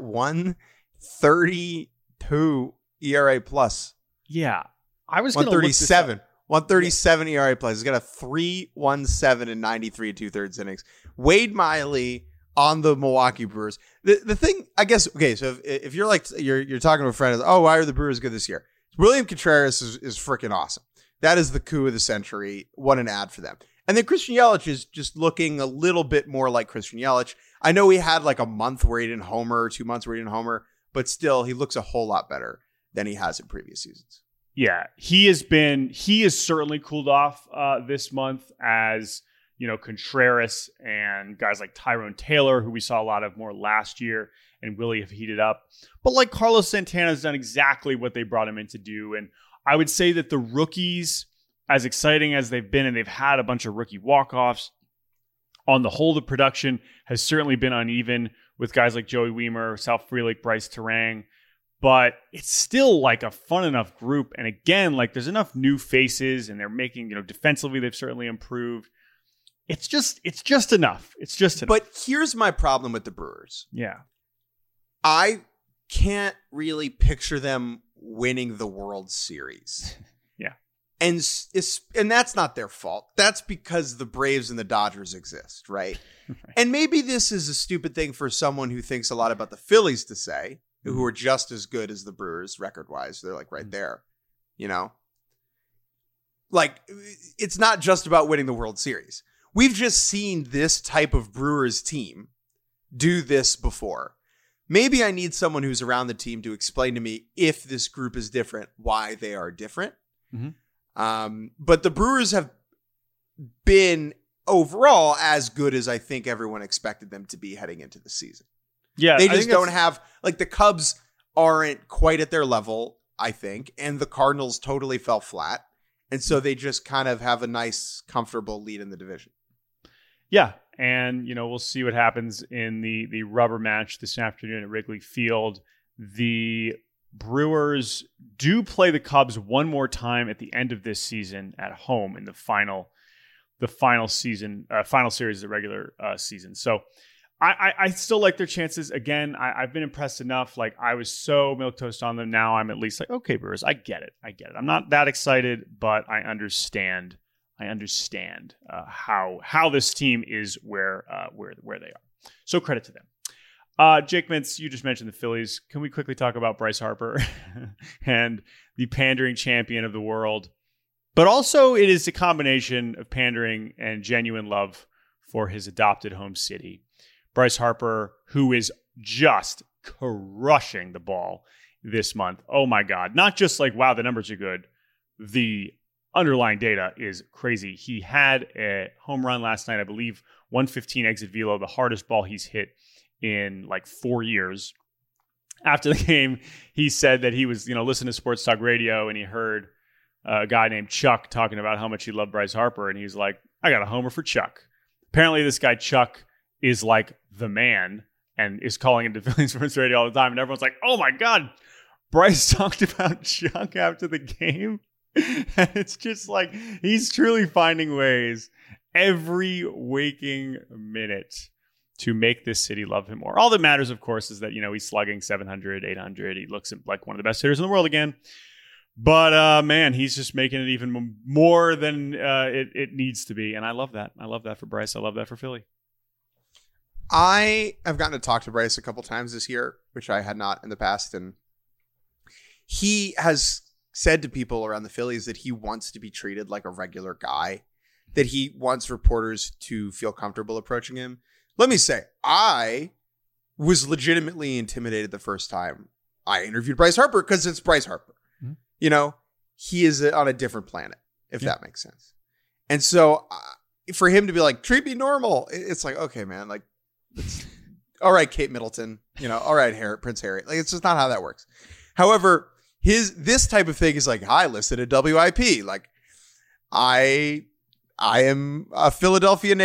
1.32 ERA plus. Yeah. I was going to 137. 137 ERA plus. He's got a 3.17 and 93 2/3 innings. Wade Miley on the Milwaukee Brewers. The thing, I guess, okay, so if you're like, you're talking to a friend, why are the Brewers good this year? William Contreras is freaking awesome. That is the coup of the century. What an ad for them. And then Christian Yelich is just looking a little bit more like Christian Yelich. I know he had like a month where he didn't homer, 2 months where he didn't homer, but still he looks a whole lot better than he has in previous seasons. Yeah, he has certainly cooled off this month as, Contreras and guys like Tyrone Taylor, who we saw a lot of more last year, and Willie have heated up. But like Carlos Santana has done exactly what they brought him in to do. And I would say that the rookies, as exciting as they've been, and they've had a bunch of rookie walk-offs, on the whole, the production has certainly been uneven with guys like Joey Wiemer, Sal Frelick, Bryce Terang. But it's still like a fun enough group. And again, like there's enough new faces and they're making, defensively, they've certainly improved. It's just enough. It's just enough. But here's my problem with the Brewers. Yeah. I can't really picture them winning the World Series. Yeah. And that's not their fault. That's because the Braves and the Dodgers exist, right? Right. And maybe this is a stupid thing for someone who thinks a lot about the Phillies to say, who are just as good as the Brewers record-wise. They're like right there, Like, it's not just about winning the World Series. We've just seen this type of Brewers team do this before. Maybe I need someone who's around the team to explain to me if this group is different, why they are different. Mm-hmm. But the Brewers have been overall as good as I think everyone expected them to be heading into the season. Yeah, they just don't have, like, the Cubs aren't quite at their level, I think, and the Cardinals totally fell flat. And so they just kind of have a nice, comfortable lead in the division. Yeah, and, we'll see what happens in the rubber match this afternoon at Wrigley Field. The Brewers do play the Cubs one more time at the end of this season at home in the final series of the regular season. So I still like their chances. Again, I've been impressed enough. Like, I was so milquetoast on them. Now I'm at least like, okay, Brewers, I get it. I'm not that excited, but I understand how this team is where they are. So credit to them. Jake Mintz, you just mentioned the Phillies. Can we quickly talk about Bryce Harper and the pandering champion of the world? But also it is a combination of pandering and genuine love for his adopted home city. Bryce Harper, who is just crushing the ball this month. Oh my God. Not just like, wow, the numbers are good. The underlying data is crazy. He had a home run last night, I believe, 115 exit velo, the hardest ball he's hit in like 4 years. After the game, he said that he was, listening to sports talk radio and he heard a guy named Chuck talking about how much he loved Bryce Harper. And he's like, I got a homer for Chuck. Apparently this guy Chuck is like the man and is calling into Philly sports radio all the time. And everyone's like, oh my God, Bryce talked about Chuck after the game. And it's just like, he's truly finding ways every waking minute to make this city love him more. All that matters, of course, is that, he's slugging 700, 800. He looks like one of the best hitters in the world again. But, man, he's just making it even more than it needs to be. And I love that. I love that for Bryce. I love that for Philly. I have gotten to talk to Bryce a couple times this year, which I had not in the past. And he has said to people around the Phillies that he wants to be treated like a regular guy, that he wants reporters to feel comfortable approaching him. Let me say, I was legitimately intimidated the first time I interviewed Bryce Harper because it's Bryce Harper. Mm-hmm. He is on a different planet, if that makes sense. And so for him to be like, treat me normal, it's like, okay, man, like, all right, Kate Middleton, all right, Prince Harry. Like, it's just not how that works. However, this type of thing is like, I listed a WIP. Like, I am a Philadelphia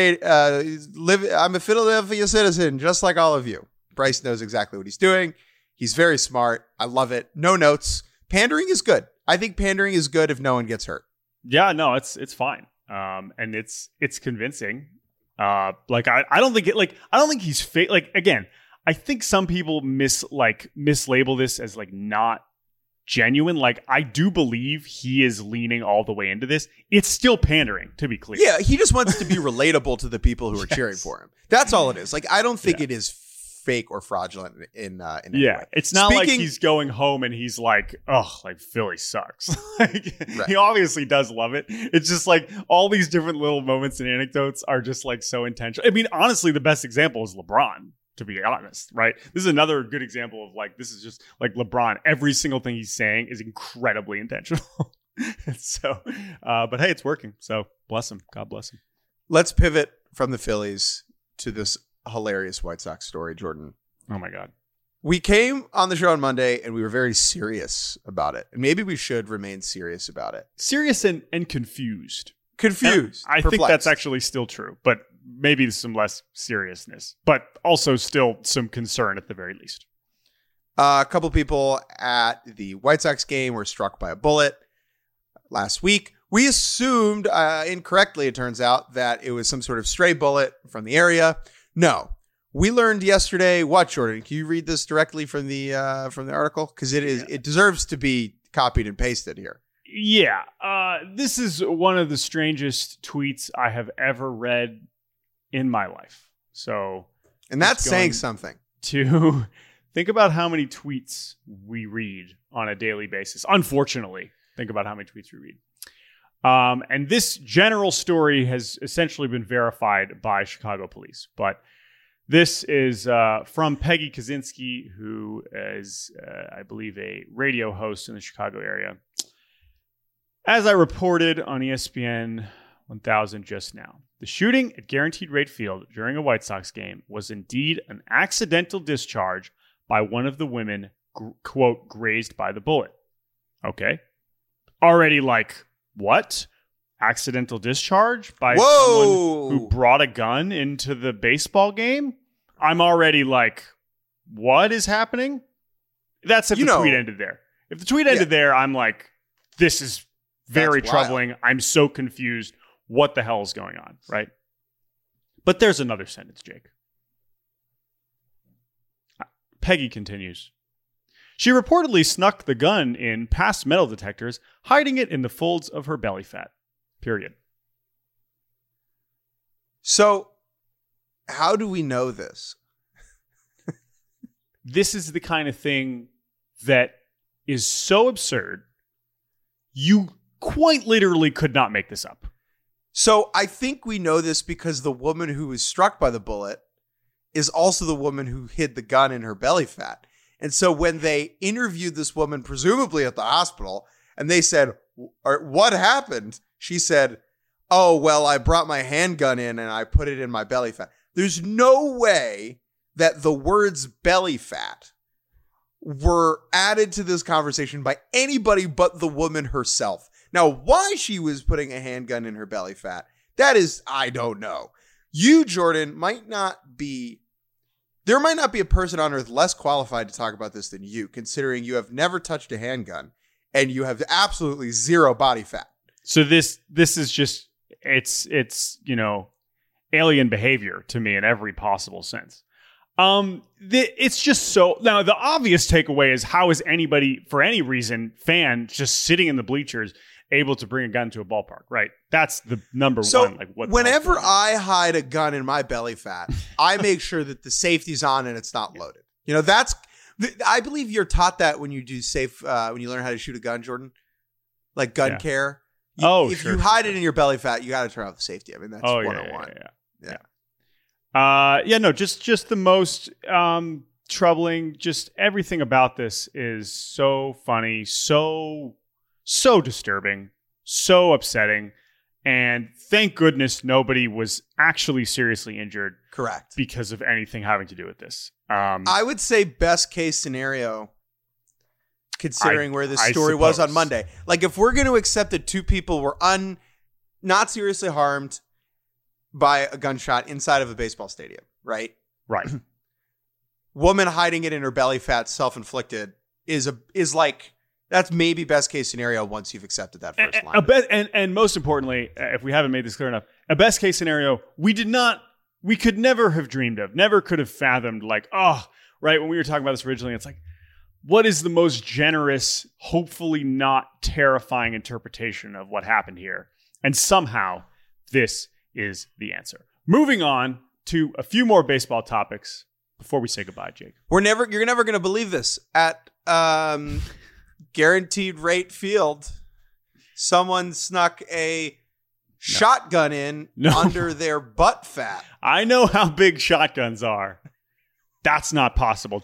I'm a Philadelphia citizen, just like all of you. Bryce knows exactly what he's doing. He's very smart. I love it. No notes. Pandering is good. I think pandering is good if no one gets hurt. Yeah, no, it's fine. And it's convincing. I don't think he's fake. Like, again, I think some people mislabel this as like not genuine. Like, I do believe he is leaning all the way into this. It's still pandering, to be clear. Yeah, he just wants to be relatable to the people who are cheering for him. That's all it is. Like, I don't think it is fake or fraudulent in any way. It's not like he's going home and he's like, oh, like Philly sucks. He obviously does love it. It's just like all these different little moments and anecdotes are just like so intentional. I mean, honestly, the best example is LeBron, to be honest, right? This is another good example of like, this is just like LeBron. Every single thing he's saying is incredibly intentional. So, but hey, it's working. So bless him. God bless him. Let's pivot from the Phillies to this hilarious White Sox story, Jordan. Oh my God. We came on the show on Monday and we were very serious about it. And maybe we should remain serious about it. Serious and confused. Confused. And I think that's actually still true, but maybe some less seriousness, but also still some concern at the very least. A couple people at the White Sox game were struck by a bullet last week. We assumed, incorrectly, it turns out, that it was some sort of stray bullet from the area. No. We learned yesterday, what, Jordan? Can you read this directly from the article? Because it deserves to be copied and pasted here. Yeah. This is one of the strangest tweets I have ever read in my life. And that's saying something. To think about how many tweets we read on a daily basis. Unfortunately, think about how many tweets we read. And this general story has essentially been verified by Chicago police. But this is from Peggy Kaczynski, who is, I believe, a radio host in the Chicago area. As I reported on ESPN 1000 just now, the shooting at Guaranteed Rate Field during a White Sox game was indeed an accidental discharge by one of the women, quote, grazed by the bullet. Okay. Already like, what? Accidental discharge by someone who brought a gun into the baseball game? I'm already like, what is happening? That's if the tweet ended there. If the tweet ended there, I'm like, this is very troubling. I'm so confused. What the hell is going on, right? But there's another sentence, Jake. Peggy continues. She reportedly snuck the gun in past metal detectors, hiding it in the folds of her belly fat. Period. So, how do we know this? This is the kind of thing that is so absurd. You quite literally could not make this up. So I think we know this because the woman who was struck by the bullet is also the woman who hid the gun in her belly fat. And so when they interviewed this woman, presumably at the hospital, and they said, what happened? She said, oh, well, I brought my handgun in and I put it in my belly fat. There's no way that the words belly fat were added to this conversation by anybody but the woman herself. Now, why she was putting a handgun in her belly fat, that is, I don't know. You, Jordan, there might not be a person on earth less qualified to talk about this than you, considering you have never touched a handgun and you have absolutely zero body fat. So this is just, it's alien behavior to me in every possible sense. It's just so, now the obvious takeaway is, how is anybody, for any reason, fan just sitting in the bleachers able to bring a gun to a ballpark, right? That's the number one. Like, what? Whenever I hide a gun in my belly fat, I make sure that the safety's on and it's not loaded. I believe you're taught that when you do when you learn how to shoot a gun, Jordan, like gun care. If you hide it in your belly fat, you got to turn off the safety. I mean, that's 101. Yeah. Just the most troubling. Just everything about this is so funny, so disturbing, so upsetting, and thank goodness nobody was actually seriously injured. Correct. Because of anything having to do with this. I would say best case scenario, considering where this story was on Monday. Like, if we're going to accept that two people were not seriously harmed by a gunshot inside of a baseball stadium, right? Right. Woman hiding it in her belly fat, self-inflicted, is like, that's maybe best case scenario once you've accepted that first line. And most importantly, if we haven't made this clear enough, a best case scenario we could never have dreamed of, never could have fathomed, like, right, when we were talking about this originally, it's like, what is the most generous, hopefully not terrifying interpretation of what happened here? And somehow this is the answer. Moving on to a few more baseball topics before we say goodbye, Jake. You're never going to believe this. At Guaranteed Rate Field, someone snuck a shotgun in under their butt fat. I know how big shotguns are. That's not possible.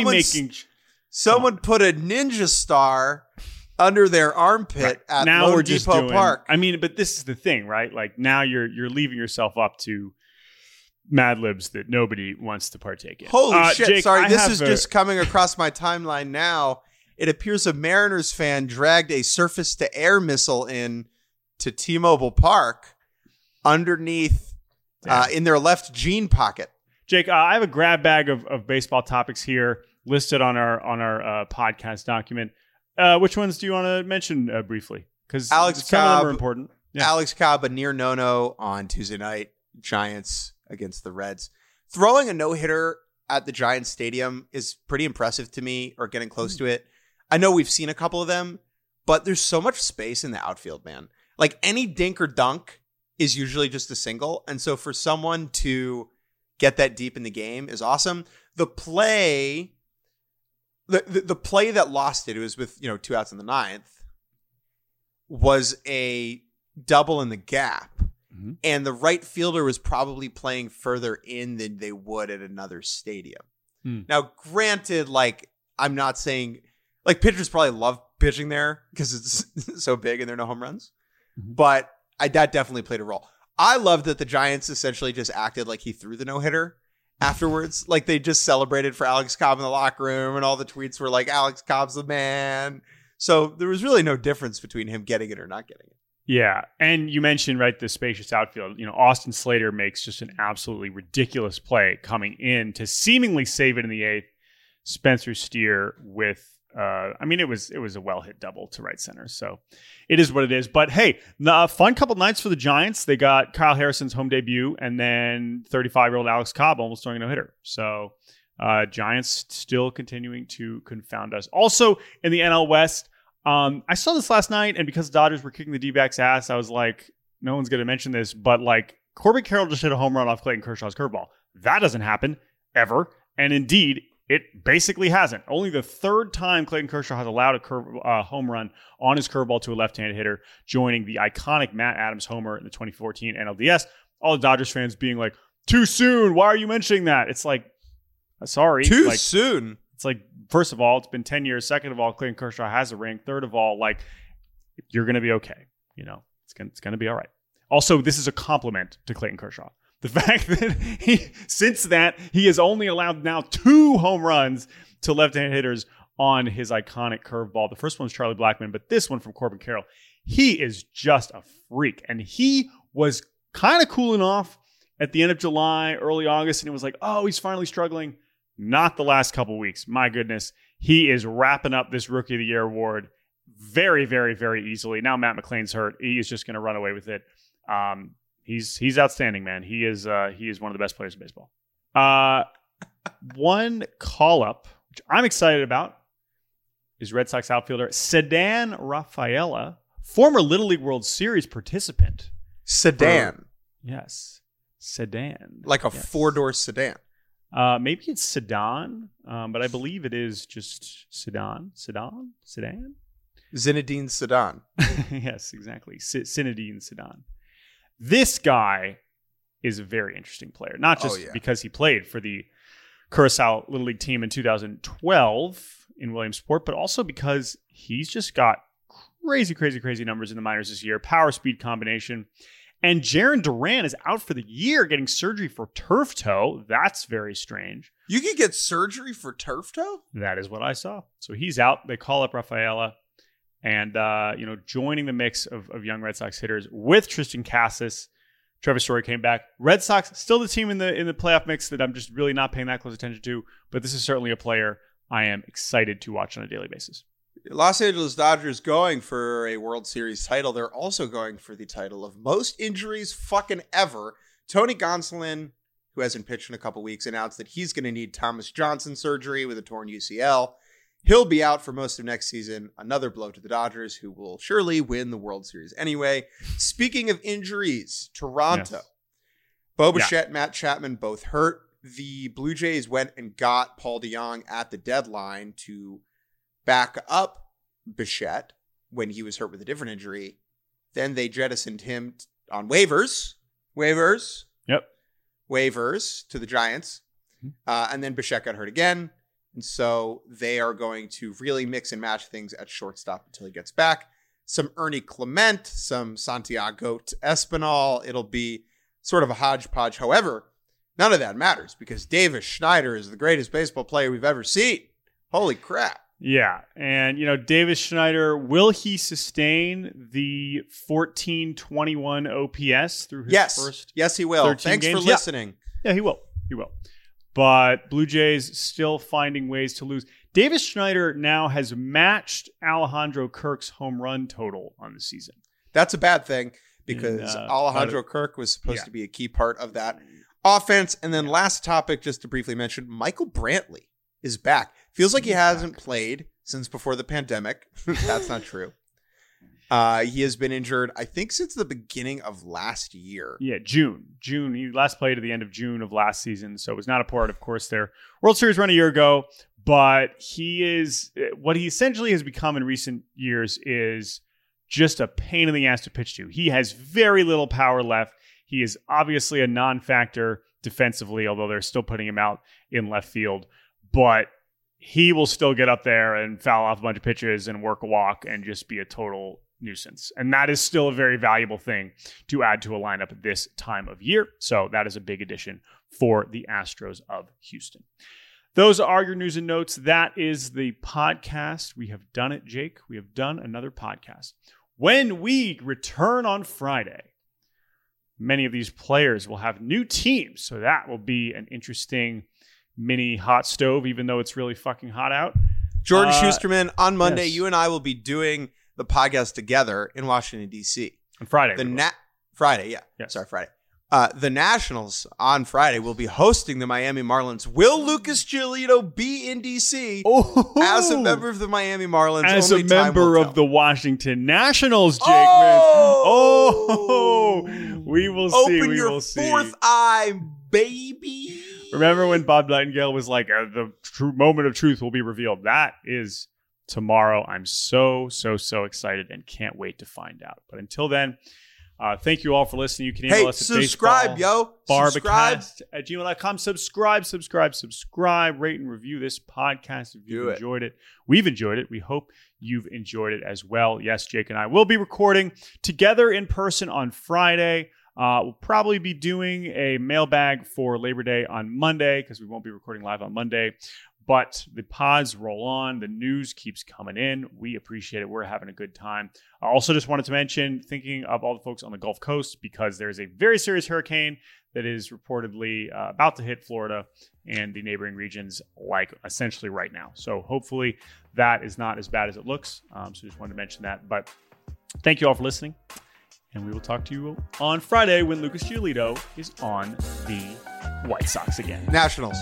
Someone put a ninja star under their armpit at Lone Depot Park. I mean, but this is the thing, right? Like, now you're leaving yourself up to Mad Libs that nobody wants to partake in. Holy shit. Jake, sorry, this is just coming across my timeline now. It appears a Mariners fan dragged a surface-to-air missile in to T-Mobile Park underneath in their left jean pocket. Jake, I have a grab bag of baseball topics here listed on our podcast document. Which ones do you want to mention briefly? Because some of them are important. Yeah. Alex Cobb, a near no-no on Tuesday night, Giants against the Reds. Throwing a no-hitter at the Giants stadium is pretty impressive to me, or getting close to it. I know we've seen a couple of them, but there's so much space in the outfield, man. Like, any dink or dunk is usually just a single. And so for someone to get that deep in the game is awesome. The play that lost it was with, 2 outs in the ninth, was a double in the gap. Mm-hmm. And the right fielder was probably playing further in than they would at another stadium. Now, granted, like, I'm not saying, like, pitchers probably love pitching there because it's so big and there are no home runs. Mm-hmm. But that definitely played a role. I love that the Giants essentially just acted like he threw the no-hitter afterwards. Like, they just celebrated for Alex Cobb in the locker room, and all the tweets were like, Alex Cobb's the man. So there was really no difference between him getting it or not getting it. Yeah. And you mentioned, right, the spacious outfield. Austin Slater makes just an absolutely ridiculous play coming in to seemingly save it in the eighth. Spencer Steer with, it was a well-hit double to right center. So it is what it is. But hey, fun couple nights for the Giants. They got Kyle Harrison's home debut, and then 35-year-old Alex Cobb almost throwing a no-hitter. So Giants still continuing to confound us. Also in the NL West, I saw this last night, and because the Dodgers were kicking the D-backs' ass, I was like, no one's going to mention this, but like, Corbin Carroll just hit a home run off Clayton Kershaw's curveball. That doesn't happen ever. And indeed, it basically hasn't. Only the third time Clayton Kershaw has allowed a home run on his curveball to a left-handed hitter, joining the iconic Matt Adams homer in the 2014 NLDS. All the Dodgers fans being like, too soon. Why are you mentioning that? It's like, sorry. Too soon. It's like, first of all, it's been 10 years. Second of all, Clayton Kershaw has a ring. Third of all, like, you're going to be okay. You know, it's going to be all right. Also, this is a compliment to Clayton Kershaw. The fact that since that, he has only allowed now 2 home runs to left-handed hitters on his iconic curveball. The first one was Charlie Blackmon, but this one from Corbin Carroll. He is just a freak. And he was kind of cooling off at the end of July, early August, and it was like, oh, he's finally struggling. Not the last couple weeks. My goodness. He is wrapping up this Rookie of the Year award very, very, very easily. Now Matt McLain's hurt. He is just going to run away with it. He's outstanding, man. He is one of the best players in baseball. One call-up, which I'm excited about, is Red Sox outfielder Ceddanne Rafaela, former Little League World Series participant. Sedan. Yes. Sedan. Like a yes. 4-door sedan. Maybe it's sedan, but I believe it is just sedan. Sedan? Zinedine Sedan. Yes, exactly. Zinedine Sedan. This guy is a very interesting player, not just because he played for the Curaçao Little League team in 2012 in Williamsport, but also because he's just got crazy numbers in the minors this year. Power speed combination. And Jarren Duran is out for the year getting surgery for turf toe. That's very strange. You could get surgery for turf toe? That is what I saw. So he's out. They call up Rafaela. And, joining the mix of young Red Sox hitters with Tristan Casas. Trevor Story came back. Red Sox, still the team in the playoff mix that I'm just really not paying that close attention to. But this is certainly a player I am excited to watch on a daily basis. Los Angeles Dodgers going for a World Series title. They're also going for the title of most injuries fucking ever. Tony Gonsolin, who hasn't pitched in a couple weeks, announced that he's going to need Thomas Johnson surgery with a torn UCL. He'll be out for most of next season. Another blow to the Dodgers, who will surely win the World Series anyway. Speaking of injuries, Toronto. Yes. Bo Bichette, Matt Chapman both hurt. The Blue Jays went and got Paul DeJong at the deadline to back up Bichette when he was hurt with a different injury. Then they jettisoned him on waivers to the Giants. And then Bichette got hurt again. And so they are going to really mix and match things at shortstop until he gets back. Some Ernie Clement, some Santiago Espinal. It'll be sort of a hodgepodge. However, none of that matters because Davis Schneider is the greatest baseball player we've ever seen. Holy crap. Yeah. And, Davis Schneider, will he sustain the 1421 OPS through his first? Yes, he will. Thanks games? for listening. Yeah, he will. But Blue Jays still finding ways to lose. Davis Schneider now has matched Alejandro Kirk's home run total on the season. That's a bad thing because Alejandro Kirk was supposed to be a key part of that offense. And then last topic, just to briefly mention, Michael Brantley is back. Feels like he hasn't played since before the pandemic. That's not true. He has been injured, I think, since the beginning of last year. Yeah, June. He last played at the end of June of last season, so it was not a part, of course, their World Series run a year ago. But what he essentially has become in recent years is just a pain in the ass to pitch to. He has very little power left. He is obviously a non-factor defensively, although they're still putting him out in left field. But he will still get up there and foul off a bunch of pitches and work a walk and just be a total nuisance. And that is still a very valuable thing to add to a lineup at this time of year. So that is a big addition for the Astros of Houston. Those are your news and notes. That is the podcast. We have done it, Jake. We have done another podcast. When we return on Friday, many of these players will have new teams. So that will be an interesting mini hot stove, even though it's really fucking hot out. Jordan Schusterman, on Monday, yes. You and I will be doing the podcast together in Washington, D.C. On Friday. Friday, yeah. Yes. Sorry, Friday. The Nationals on Friday will be hosting the Miami Marlins. Will Lucas Giolito be in D.C. as a member of the Miami Marlins? As a member of the Washington Nationals, Jake. We will see. Open your fourth eye, baby. Remember when Bob Nightingale was like, the true moment of truth will be revealed? That is tomorrow. I'm so excited and can't wait to find out. But until then, thank you all for listening. You can email us at subscribe, baseballbarbacast@gmail.com. Subscribe, rate and review this podcast if you've enjoyed it. We've enjoyed it. We hope you've enjoyed it as well. Yes, Jake and I will be recording together in person on Friday. We'll probably be doing a mailbag for Labor Day on Monday because we won't be recording live on Monday. But the pods roll on. The news keeps coming in. We appreciate it. We're having a good time. I also just wanted to mention, thinking of all the folks on the Gulf Coast, because there's a very serious hurricane that is reportedly about to hit Florida and the neighboring regions, like essentially right now. So hopefully that is not as bad as it looks. So just wanted to mention that. But thank you all for listening. And we will talk to you on Friday when Lucas Giolito is on the White Sox again. Nationals.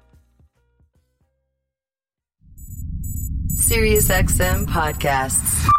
SiriusXM Podcasts.